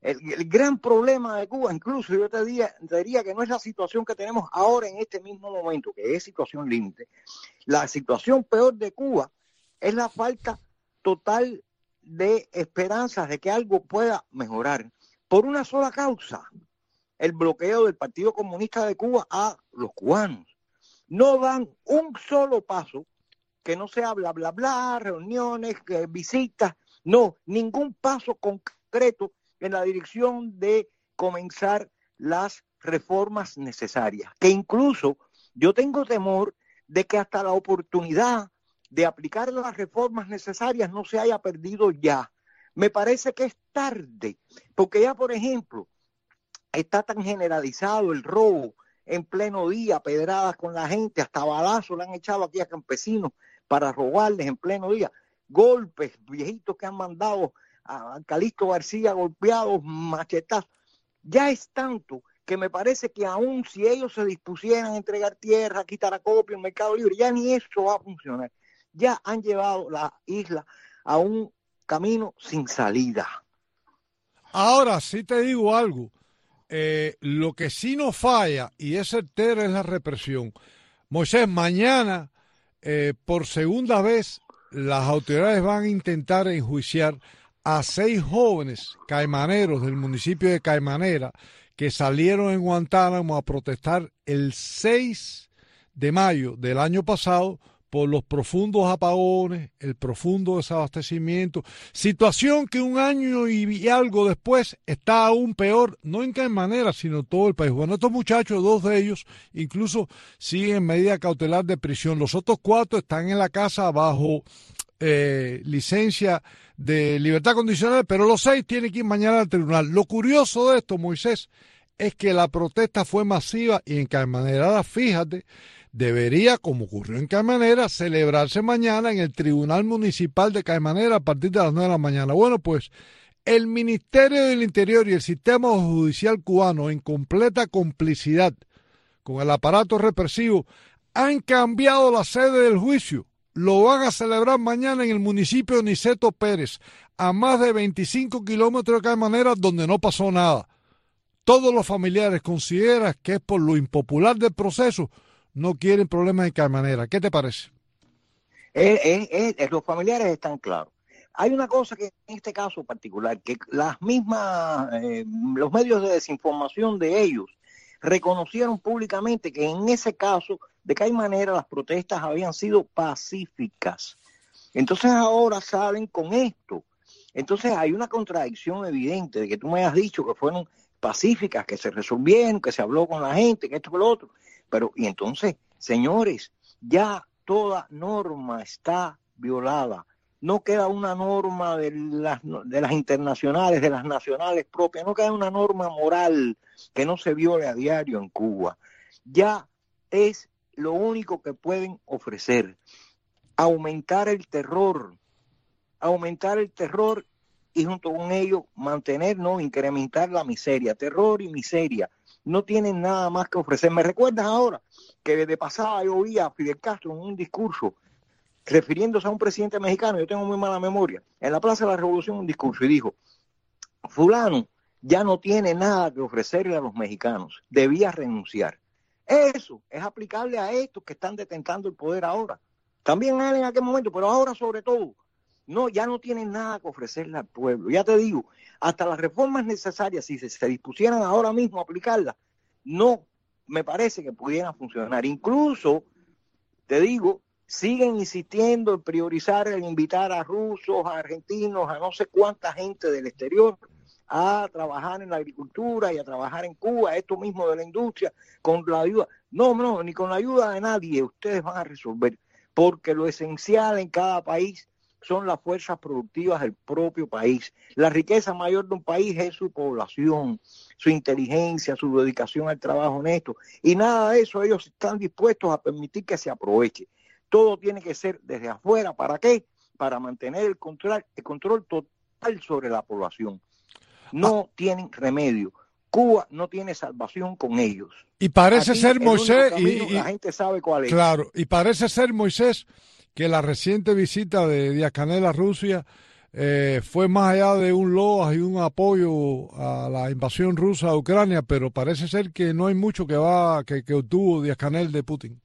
el gran problema de Cuba, incluso yo te diría que no es la situación que tenemos ahora en este mismo momento, que es situación límite. La situación peor de Cuba es la falta total de esperanzas de que algo pueda mejorar por una sola causa: el bloqueo del Partido Comunista de Cuba a los cubanos. No dan un solo paso, que no sea bla, bla, bla, reuniones, visitas, no, ningún paso concreto en la dirección de comenzar las reformas necesarias, que incluso yo tengo temor de que hasta la oportunidad de aplicar las reformas necesarias no se haya perdido ya. Me parece que es tarde, porque ya, por ejemplo, está tan generalizado el robo en pleno día, pedradas con la gente, hasta balazos le han echado aquí a campesinos para robarles en pleno día, golpes, viejitos que han mandado a Calixto García golpeados, machetazos. Ya es tanto que me parece que aún si ellos se dispusieran a entregar tierra, quitar acopio en Mercado Libre, ya ni eso va a funcionar. Ya han llevado la isla a un camino sin salida. Ahora sí te digo algo, lo que sí nos falla y es certero es la represión. Moisés, mañana por segunda vez las autoridades van a intentar enjuiciar a 6 jóvenes caimaneros del municipio de Caimanera que salieron en Guantánamo a protestar el 6 de mayo del año pasado por los profundos apagones, el profundo desabastecimiento, situación que un año y algo después está aún peor, no en Caimanera, sino todo el país. Bueno, estos muchachos, 2 de ellos, incluso siguen medida cautelar de prisión. Los otros 4 están en la casa bajo licencia de libertad condicional, pero los 6 tienen que ir mañana al tribunal. Lo curioso de esto, Moisés, es que la protesta fue masiva y en Caimanera, fíjate, debería, como ocurrió en Caimanera, celebrarse mañana en el Tribunal Municipal de Caimanera a partir de las 9 de la mañana. Bueno, pues el Ministerio del Interior y el sistema judicial cubano, en completa complicidad con el aparato represivo, han cambiado la sede del juicio. Lo van a celebrar mañana en el municipio de Niceto Pérez, a más de 25 kilómetros de Caimanera, donde no pasó nada. Todos los familiares consideran que es por lo impopular del proceso, no quieren problemas en Caimanera. ¿Qué te parece? Los familiares están claros. Hay una cosa que en este caso particular, que los medios de desinformación de ellos reconocieron públicamente que en ese caso de Caimanera las protestas habían sido pacíficas. Entonces ahora salen con esto. Entonces hay una contradicción evidente de que tú me has dicho que fueron pacíficas, que se resolvieron, que se habló con la gente, que esto, que lo otro. Pero, y entonces, señores, ya toda norma está violada. No queda una norma de las internacionales, de las nacionales propias, no queda una norma moral que no se viole a diario en Cuba. Ya es lo único que pueden ofrecer. Aumentar el terror y junto con ello incrementar la miseria, terror y miseria. No tienen nada más que ofrecer. Me recuerdas ahora que de pasada yo oía a Fidel Castro en un discurso refiriéndose a un presidente mexicano, yo tengo muy mala memoria, en la Plaza de la Revolución un discurso y dijo, fulano ya no tiene nada que ofrecerle a los mexicanos, debía renunciar. Eso es aplicable a estos que están detentando el poder ahora. También a él en aquel momento, pero ahora sobre todo. No, ya no tienen nada que ofrecerle al pueblo. Ya te digo, hasta las reformas necesarias, si se dispusieran ahora mismo a aplicarlas, no me parece que pudieran funcionar. Incluso, te digo, siguen insistiendo en priorizar el invitar a rusos, a argentinos, a no sé cuánta gente del exterior a trabajar en la agricultura y a trabajar en Cuba, esto mismo de la industria, con la ayuda. No, ni con la ayuda de nadie ustedes van a resolver, porque lo esencial en cada país son las fuerzas productivas del propio país. La riqueza mayor de un país es su población, su inteligencia, su dedicación al trabajo honesto. Y nada de eso ellos están dispuestos a permitir que se aproveche. Todo tiene que ser desde afuera. ¿Para qué? Para mantener el control total sobre la población. No tienen remedio. Cuba no tiene salvación con ellos. Y parece aquí, ser, Moisés, la gente sabe cuál es. Claro, y parece ser, Moisés, que la reciente visita de Díaz-Canel a Rusia fue más allá de un loas y un apoyo a la invasión rusa a Ucrania, pero parece ser que no hay mucho que obtuvo Díaz-Canel de Putin.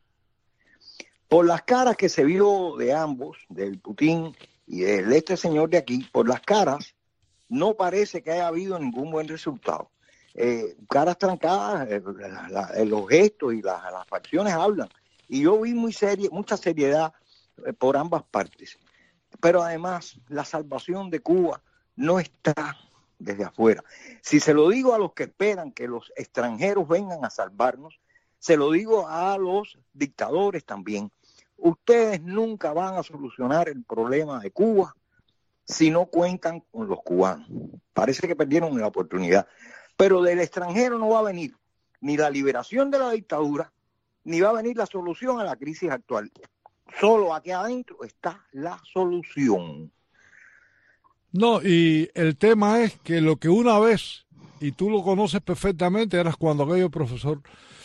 Por las caras que se vio de ambos, del Putin y de este señor de aquí, por las caras, no parece que haya habido ningún buen resultado. Caras trancadas, los gestos y las facciones hablan. Y yo vi mucha seriedad por ambas partes. Pero además, la salvación de Cuba no está desde afuera. Si se lo digo a los que esperan que los extranjeros vengan a salvarnos, se lo digo a los dictadores también. Ustedes nunca van a solucionar el problema de Cuba si no cuentan con los cubanos. Parece que perdieron la oportunidad. Pero del extranjero no va a venir ni la liberación de la dictadura, ni va a venir la solución a la crisis actual. Solo aquí adentro está la solución. No, y el tema es que lo que una vez, y tú lo conoces perfectamente, eras cuando aquello profesor,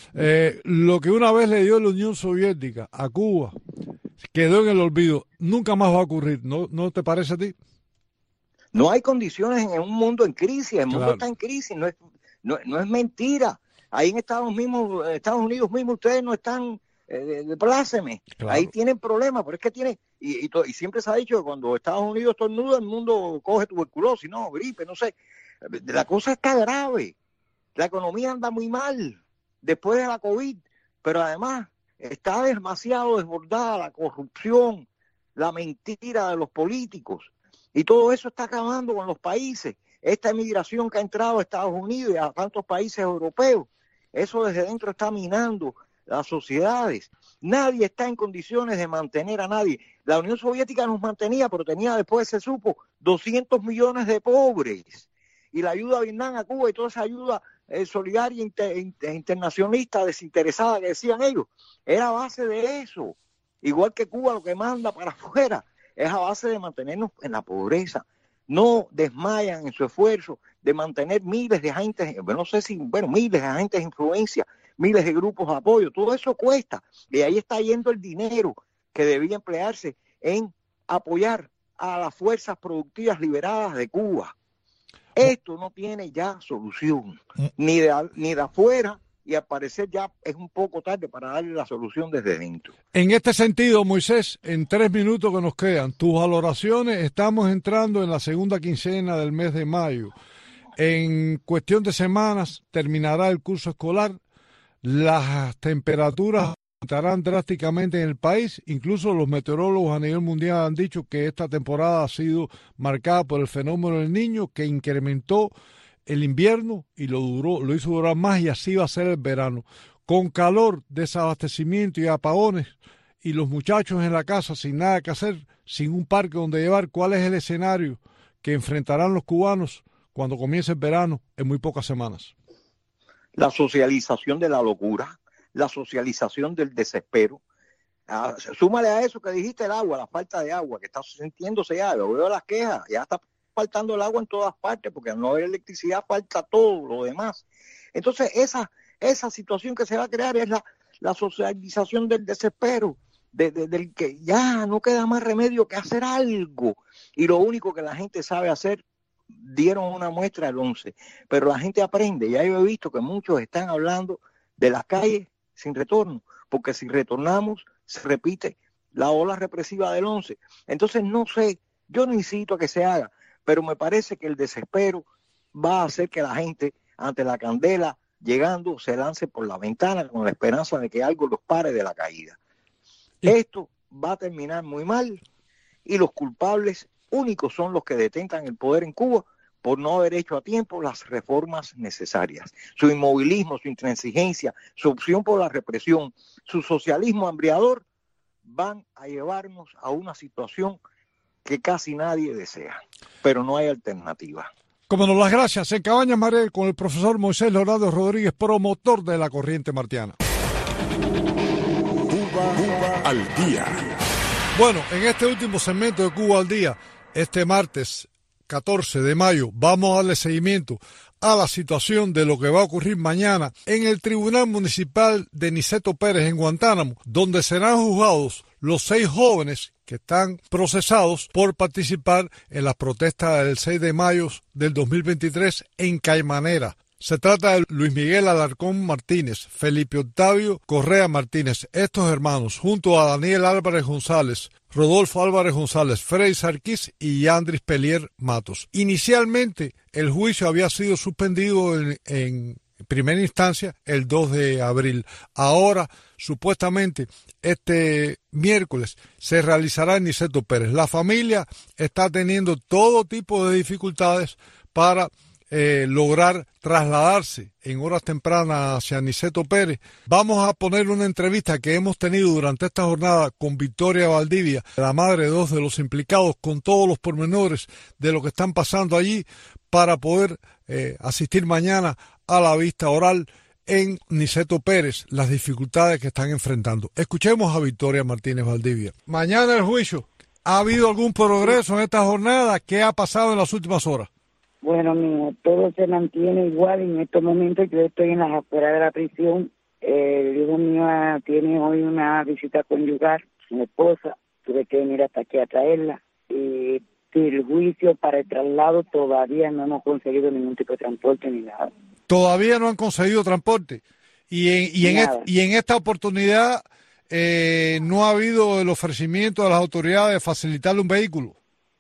lo que una vez le dio la Unión Soviética a Cuba, quedó en el olvido, nunca más va a ocurrir, ¿no te parece a ti? No hay condiciones en un mundo en crisis, el mundo está en crisis, no es mentira. Ahí en Estados Unidos mismo ustedes no están, pláceme, claro. Ahí tienen problemas, pero es que tienen, y siempre se ha dicho que cuando Estados Unidos estornuda, el mundo coge tuberculosis, no, gripe, no sé. La cosa está grave, la economía anda muy mal después de la COVID, pero además está demasiado desbordada la corrupción, la mentira de los políticos, y todo eso está acabando con los países. Esta emigración que ha entrado a Estados Unidos y a tantos países europeos, eso desde dentro está minando las sociedades. Nadie está en condiciones de mantener a nadie. La Unión Soviética nos mantenía, pero tenía, después se supo, 200 millones de pobres. Y la ayuda a Vietnam, a Cuba y toda esa ayuda solidaria internacionalista desinteresada que decían ellos, era a base de eso. Igual que Cuba lo que manda para afuera es a base de mantenernos en la pobreza. No desmayan en su esfuerzo de mantener miles de agentes, miles de agentes de influencia, miles de grupos de apoyo. Todo eso cuesta. Y ahí está yendo el dinero que debía emplearse en apoyar a las fuerzas productivas liberadas de Cuba. Esto no tiene ya solución, ni de afuera, y al parecer ya es un poco tarde para darle la solución desde dentro. En este sentido, Moisés, en 3 minutos que nos quedan, tus valoraciones, estamos entrando en la segunda quincena del mes de mayo. En cuestión de semanas terminará el curso escolar, las temperaturas aumentarán drásticamente en el país, incluso los meteorólogos a nivel mundial han dicho que esta temporada ha sido marcada por el fenómeno del Niño, que incrementó el invierno y lo hizo durar más, y así va a ser el verano. Con calor, desabastecimiento y apagones, y los muchachos en la casa sin nada que hacer, sin un parque donde llevar, ¿cuál es el escenario que enfrentarán los cubanos cuando comience el verano en muy pocas semanas? La socialización de la locura, la socialización del desespero. Súmale a eso que dijiste, el agua, la falta de agua, que está sintiéndose ya. Yo veo las quejas, ya está faltando el agua en todas partes, porque al no haber electricidad falta todo lo demás. Entonces esa situación que se va a crear es la socialización del desespero, del que ya no queda más remedio que hacer algo, y lo único que la gente sabe hacer, dieron una muestra el 11, pero la gente aprende. Ya yo he visto que muchos están hablando de las calles sin retorno, porque si retornamos se repite la ola represiva del 11. Entonces no sé, yo no incito a que se haga, pero me parece que el desespero va a hacer que la gente, ante la candela llegando, se lance por la ventana con la esperanza de que algo los pare de la caída. Esto va a terminar muy mal, y los culpables únicos son los que detentan el poder en Cuba por no haber hecho a tiempo las reformas necesarias. Su inmovilismo, su intransigencia, su opción por la represión, su socialismo hambriador van a llevarnos a una situación que casi nadie desea, pero no hay alternativa. Como nos las gracias en Cabañas Mariel con el profesor Moisés Leonardo Rodríguez, promotor de la corriente martiana. Cuba al día. Bueno, en este último segmento de Cuba al día, este martes 14 de mayo, vamos a darle seguimiento a la situación de lo que va a ocurrir mañana en el Tribunal Municipal de Niceto Pérez en Guantánamo, donde serán juzgados los 6 jóvenes que están procesados por participar en las protestas del 6 de mayo del 2023 en Caimanera. Se trata de Luis Miguel Alarcón Martínez, Felipe Octavio Correa Martínez, estos hermanos, junto a Daniel Álvarez González, Rodolfo Álvarez González, Freddy Sarquís y Yandris Pelier Matos. Inicialmente, el juicio había sido suspendido en primera instancia el 2 de abril. Ahora, supuestamente, este miércoles se realizará en Niceto Pérez. La familia está teniendo todo tipo de dificultades para lograr trasladarse en horas tempranas hacia Niceto Pérez. Vamos a poner una entrevista que hemos tenido durante esta jornada con Victoria Valdivia, la madre de 2 de los implicados, con todos los pormenores de lo que están pasando allí, para poder asistir mañana a la vista oral en Niceto Pérez, las dificultades que están enfrentando. Escuchemos a Victoria Martínez Valdivia. Mañana el juicio. ¿Ha habido algún progreso en esta jornada? ¿Qué ha pasado en las últimas horas? Bueno, mijo, todo se mantiene igual. En estos momentos yo estoy en las afueras de la prisión. El hijo mío tiene hoy una visita conyugal, mi esposa. Tuve que venir hasta aquí a traerla. El juicio para el traslado todavía no hemos conseguido ningún tipo de transporte ni nada. Todavía no han conseguido transporte. Y en esta oportunidad no ha habido el ofrecimiento de las autoridades de facilitarle un vehículo.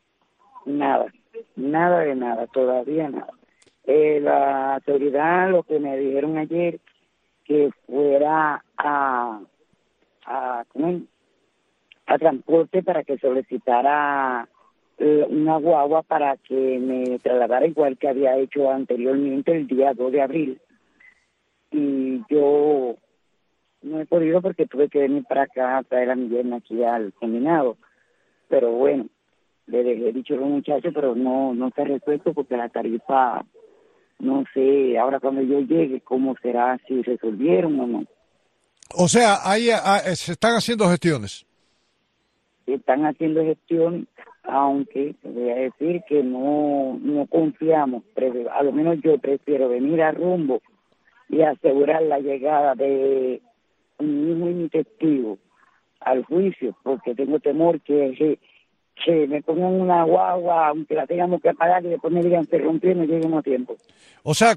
Nada de nada, todavía nada. La autoridad, lo que me dijeron ayer, que fuera a transporte para que solicitara una guagua para que me trasladara igual que había hecho anteriormente el día 2 de abril. Y yo no he podido porque tuve que venir para acá a traer a mi yerna aquí al combinado. Pero bueno, le he dicho a los muchachos, pero no está resuelto porque la tarifa, no sé, ahora cuando yo llegue, cómo será, si resolvieron o no. O sea, ahí se están haciendo gestiones. Están haciendo gestiones, aunque voy a decir que no confiamos, a lo menos yo prefiero venir a Rumbo y asegurar la llegada de mi hijo y mi testigo al juicio, porque tengo temor que me pongan una guagua, aunque la tengamos que pagar, y después me digan se rompió y no lleguemos a tiempo. O sea,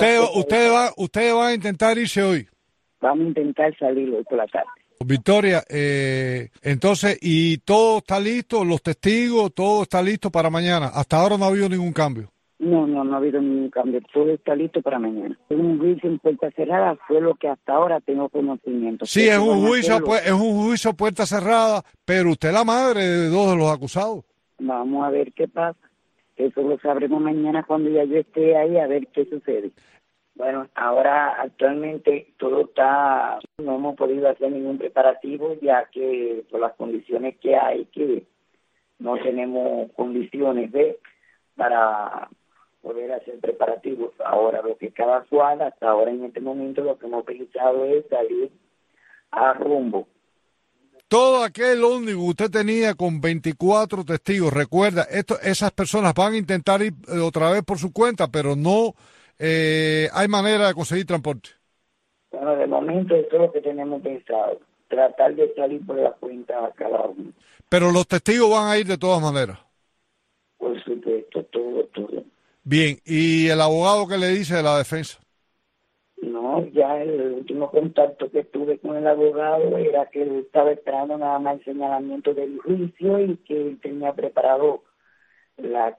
usted va a intentar irse hoy. Vamos a intentar salir hoy por la tarde. Victoria, entonces, ¿y todo está listo? ¿Los testigos, todo está listo para mañana? Hasta ahora no ha habido ningún cambio. No ha habido ningún cambio. Todo está listo para mañana. Un juicio en puerta cerrada fue lo que hasta ahora tengo conocimiento. Sí, es un juicio puerta cerrada, pero usted es la madre de 2 de los acusados. Vamos a ver qué pasa. Eso lo sabremos mañana cuando ya yo esté ahí, a ver qué sucede. Bueno, ahora actualmente todo está, no hemos podido hacer ningún preparativo, ya que por las condiciones que hay, que no tenemos condiciones para poder hacer preparativos. Ahora lo que cada cual, hasta ahora en este momento lo que hemos pensado es salir a Rumbo. Todo aquel ómnibus usted tenía con 24 testigos, recuerda, esas personas van a intentar ir otra vez por su cuenta, pero no hay manera de conseguir transporte. Bueno, de momento eso es lo que tenemos pensado, tratar de salir por la cuenta a cada uno. Pero los testigos van a ir de todas maneras. Por supuesto, todo. Bien, ¿y el abogado qué le dice de la defensa? No, ya el último contacto que tuve con el abogado era que él estaba esperando nada más el señalamiento del juicio y que él tenía preparado la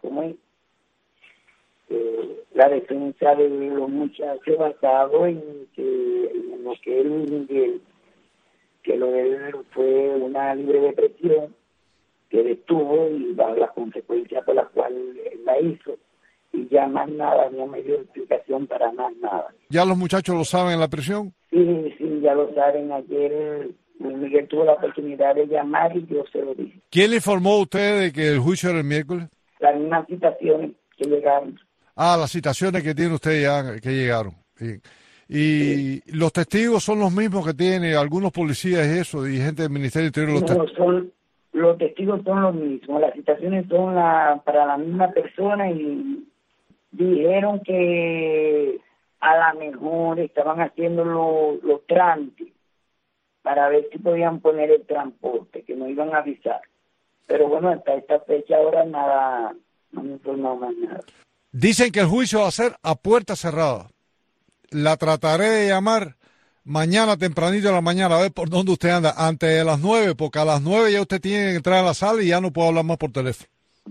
defensa de los muchachos basado en lo que él, que lo de él fue una libre depresión que él estuvo y las consecuencias por las cuales él la hizo. Y ya más nada, no me dio explicación para más nada. ¿Ya los muchachos lo saben en la prisión? Sí, ya lo saben. Ayer Miguel tuvo la oportunidad de llamar y yo se lo dije. ¿Quién le informó a usted de que el juicio era el miércoles? Las mismas citaciones que llegaron. Las citaciones que tiene usted ya que llegaron. Bien. ¿Y los testigos son los mismos que tiene algunos policías y eso, y gente del Ministerio del Interior? Los testigos son los mismos. Las citaciones son para la misma persona y dijeron que a lo mejor estaban haciendo los trámites para ver si podían poner el transporte, que no iban a avisar. Pero bueno, hasta esta fecha ahora nada, no me informó más nada. Dicen que el juicio va a ser a puerta cerrada. La trataré de llamar mañana tempranito de la mañana, a ver por dónde usted anda, antes de las 9, porque a las 9 ya usted tiene que entrar a la sala y ya no puedo hablar más por teléfono.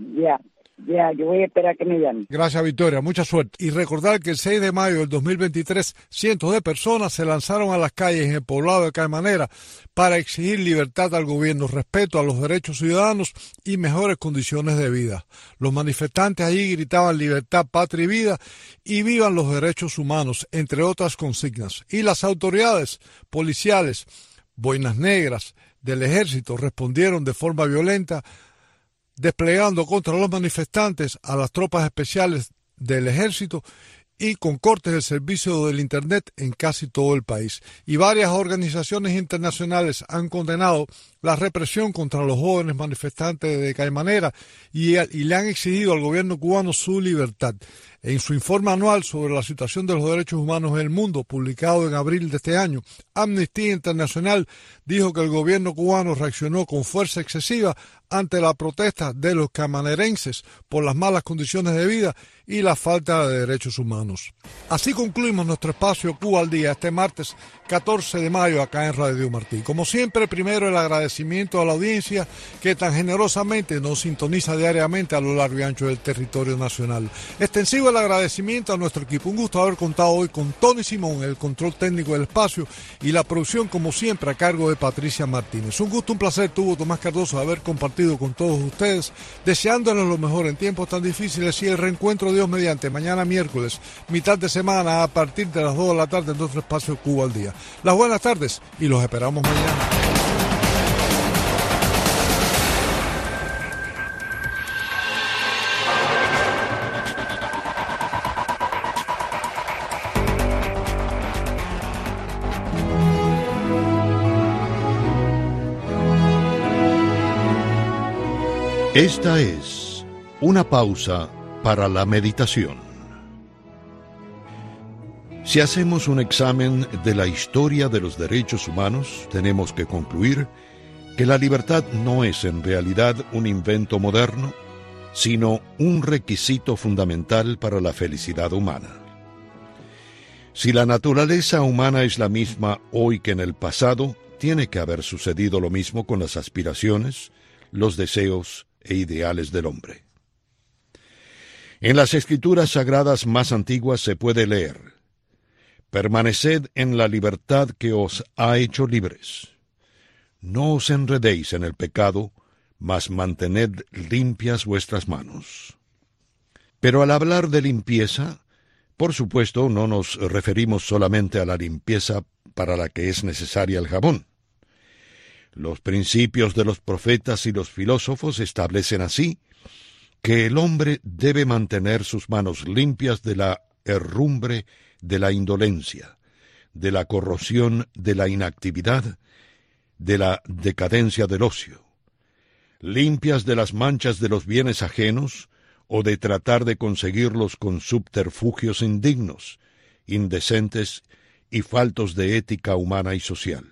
Ya, yo voy a esperar que me llamen. Gracias, Victoria, mucha suerte. Y recordar que el 6 de mayo del 2023, cientos de personas se lanzaron a las calles en el poblado de Caimanera para exigir libertad al gobierno, respeto a los derechos ciudadanos y mejores condiciones de vida. Los manifestantes allí gritaban libertad, patria y vida y vivan los derechos humanos, entre otras consignas. Y las autoridades policiales, boinas negras del ejército, respondieron de forma violenta, desplegando contra los manifestantes a las tropas especiales del ejército y con cortes del servicio del Internet en casi todo el país. Y varias organizaciones internacionales han condenado la represión contra los jóvenes manifestantes de Caimanera y le han exigido al gobierno cubano su libertad. En su informe anual sobre la situación de los derechos humanos en el mundo, publicado en abril de este año, Amnistía Internacional dijo que el gobierno cubano reaccionó con fuerza excesiva ante la protesta de los caimanerenses por las malas condiciones de vida y la falta de derechos humanos. Así concluimos nuestro espacio Cuba al Día este martes 14 de mayo acá en Radio Martí. Como siempre, primero el agradecimiento a la audiencia que tan generosamente nos sintoniza diariamente a lo largo y ancho del territorio nacional. Extensivo el agradecimiento a nuestro equipo. Un gusto haber contado hoy con Tony Simón, el control técnico del espacio, y la producción, como siempre, a cargo de Patricia Martínez. Un gusto, un placer tuvo Tomás Cardoso haber compartido con todos ustedes, deseándoles lo mejor en tiempos tan difíciles y el reencuentro, Dios mediante, mañana miércoles, mitad de semana, a partir de las 2 de la tarde en nuestro espacio Cuba al Día. Las buenas tardes y los esperamos mañana. Esta es una pausa para la meditación. Si hacemos un examen de la historia de los derechos humanos, tenemos que concluir que la libertad no es en realidad un invento moderno, sino un requisito fundamental para la felicidad humana. Si la naturaleza humana es la misma hoy que en el pasado, tiene que haber sucedido lo mismo con las aspiraciones, los deseos e ideales del hombre. En las escrituras sagradas más antiguas se puede leer: permaneced en la libertad que os ha hecho libres. No os enredéis en el pecado, mas mantened limpias vuestras manos. Pero al hablar de limpieza, por supuesto no nos referimos solamente a la limpieza para la que es necesaria el jabón. Los principios de los profetas y los filósofos establecen así que el hombre debe mantener sus manos limpias de la herrumbre de la indolencia, de la corrosión de la inactividad, de la decadencia del ocio, limpias de las manchas de los bienes ajenos o de tratar de conseguirlos con subterfugios indignos, indecentes y faltos de ética humana y social.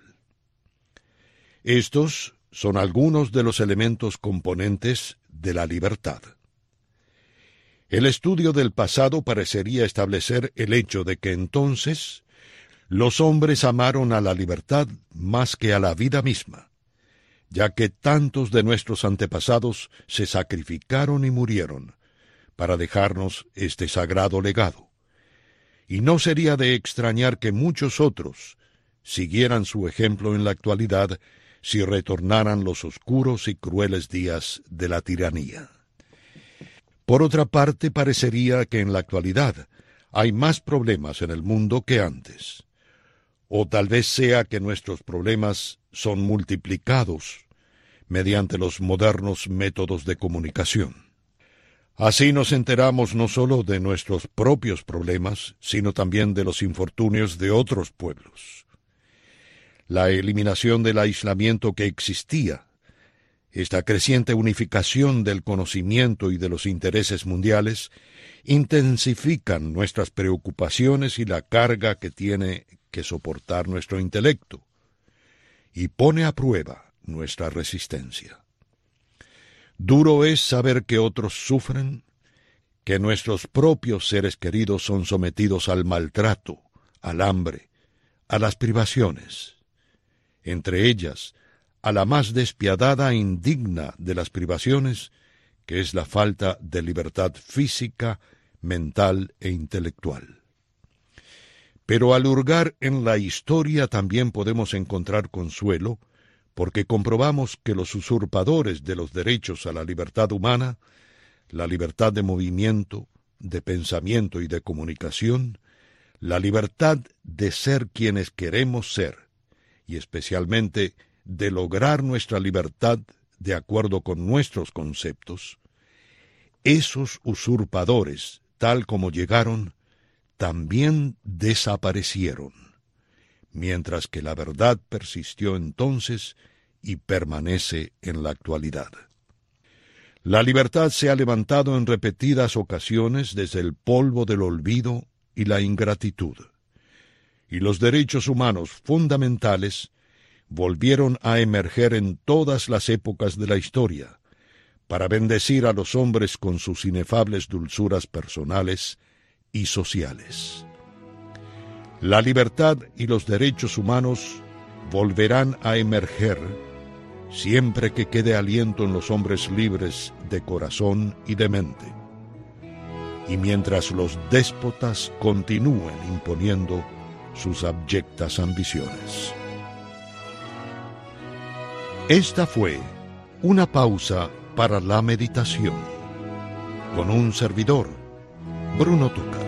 Estos son algunos de los elementos componentes de la libertad. El estudio del pasado parecería establecer el hecho de que entonces los hombres amaron a la libertad más que a la vida misma, ya que tantos de nuestros antepasados se sacrificaron y murieron para dejarnos este sagrado legado. Y no sería de extrañar que muchos otros siguieran su ejemplo en la actualidad si retornaran los oscuros y crueles días de la tiranía. Por otra parte, parecería que en la actualidad hay más problemas en el mundo que antes. O tal vez sea que nuestros problemas son multiplicados mediante los modernos métodos de comunicación. Así nos enteramos no solo de nuestros propios problemas, sino también de los infortunios de otros pueblos. La eliminación del aislamiento que existía, esta creciente unificación del conocimiento y de los intereses mundiales, intensifican nuestras preocupaciones y la carga que tiene que soportar nuestro intelecto, y pone a prueba nuestra resistencia. Duro es saber que otros sufren, que nuestros propios seres queridos son sometidos al maltrato, al hambre, a las privaciones. Entre ellas, a la más despiadada e indigna de las privaciones, que es la falta de libertad física, mental e intelectual. Pero al hurgar en la historia también podemos encontrar consuelo, porque comprobamos que los usurpadores de los derechos a la libertad humana, la libertad de movimiento, de pensamiento y de comunicación, la libertad de ser quienes queremos ser, y especialmente de lograr nuestra libertad de acuerdo con nuestros conceptos, esos usurpadores, tal como llegaron, también desaparecieron, mientras que la verdad persistió entonces y permanece en la actualidad. La libertad se ha levantado en repetidas ocasiones desde el polvo del olvido y la ingratitud, y los derechos humanos fundamentales volvieron a emerger en todas las épocas de la historia, para bendecir a los hombres con sus inefables dulzuras personales y sociales. La libertad y los derechos humanos volverán a emerger siempre que quede aliento en los hombres libres de corazón y de mente. y mientras los déspotas continúen imponiendo sus abyectas ambiciones. Esta fue una pausa para la meditación con un servidor, Bruno Tuca.